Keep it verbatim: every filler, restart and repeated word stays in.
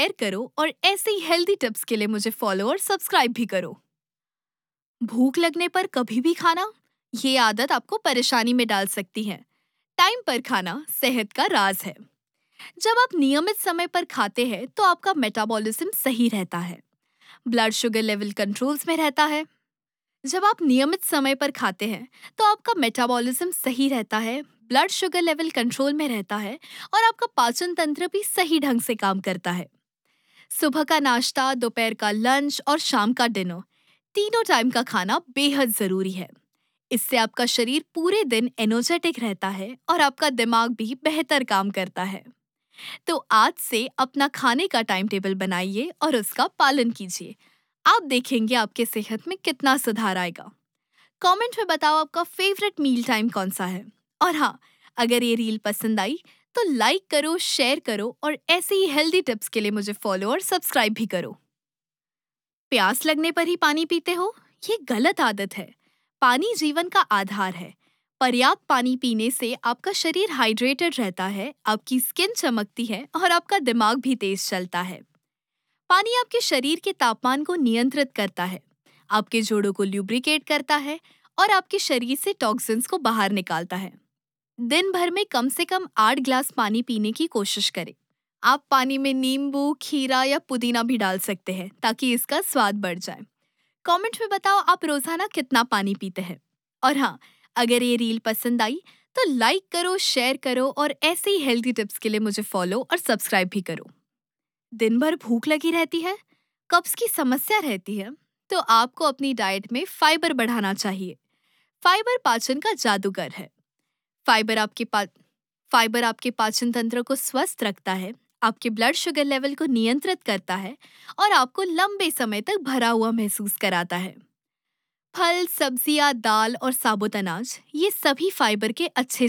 Share करो और ऐसे ही हेल्दी टिप्स के लिए मुझे फॉलो और सब्सक्राइब भी करो। भूख लगने पर कभी भी खाना, ये आदत आपको परेशानी में डाल सकती है। टाइम पर खाना सेहत का राज है। जब आप नियमित समय पर खाते हैं तो आपका मेटाबॉलिज्म सही रहता है, ब्लड शुगर लेवल कंट्रोल्स में रहता है। जब आप नियमित समय पर खाते हैं तो आपका मेटाबॉलिज्म सही रहता है, ब्लड शुगर लेवल कंट्रोल में रहता है और आपका पाचन तंत्र भी सही ढंग से काम करता है। सुबह का नाश्ता, दोपहर का लंच और शाम का डिनर, तीनों टाइम का खाना बेहद जरूरी है। इससे आपका शरीर पूरे दिन एनर्जेटिक रहता है और आपका दिमाग भी बेहतर काम करता है। तो आज से अपना खाने का टाइम टेबल बनाइए और उसका पालन कीजिए। आप देखेंगे आपके सेहत में कितना सुधार आएगा। कमेंट में बताओ आपका फेवरेट मील टाइम कौन सा है। और हाँ, अगर ये रील पसंद आई तो लाइक करो, शेयर करो और ऐसे ही हेल्दी टिप्स के लिए मुझे फॉलो और सब्सक्राइब भी करो। प्यास लगने पर ही पानी पीते हो, ये गलत आदत है। पानी जीवन का आधार है। पर्याप्त पानी पीने से आपका शरीर हाइड्रेटेड रहता है, आपकी स्किन चमकती है और आपका दिमाग भी तेज चलता है। पानी आपके शरीर के तापमान को नियंत्रित करता है, आपके जोड़ों को ल्यूब्रिकेट करता है और आपके शरीर से टॉक्सिन्स को बाहर निकालता है। दिन भर में कम से कम आठ ग्लास पानी पीने की कोशिश करें। आप पानी में नींबू, खीरा या पुदीना भी डाल सकते हैं ताकि इसका स्वाद बढ़ जाए। कमेंट में बताओ आप रोजाना कितना पानी पीते हैं। और हाँ, अगर ये रील पसंद आई तो लाइक करो, शेयर करो और ऐसे ही हेल्दी टिप्स के लिए मुझे फॉलो और सब्सक्राइब भी करो। दिन भर भूख लगी रहती है, कब्ज की समस्या रहती है, तो आपको अपनी डाइट में फाइबर बढ़ाना चाहिए। फाइबर पाचन का जादूगर है। फाइबर आपके पा फाइबर आपके पाचन तंत्र को स्वस्थ रखता है, आपके ब्लड शुगर लेवल को नियंत्रित करता है और आपको लंबे समय तक भरा हुआ महसूस कराता है। फल, सब्जियां, दाल और साबुत अनाज, ये सभी फाइबर के अच्छे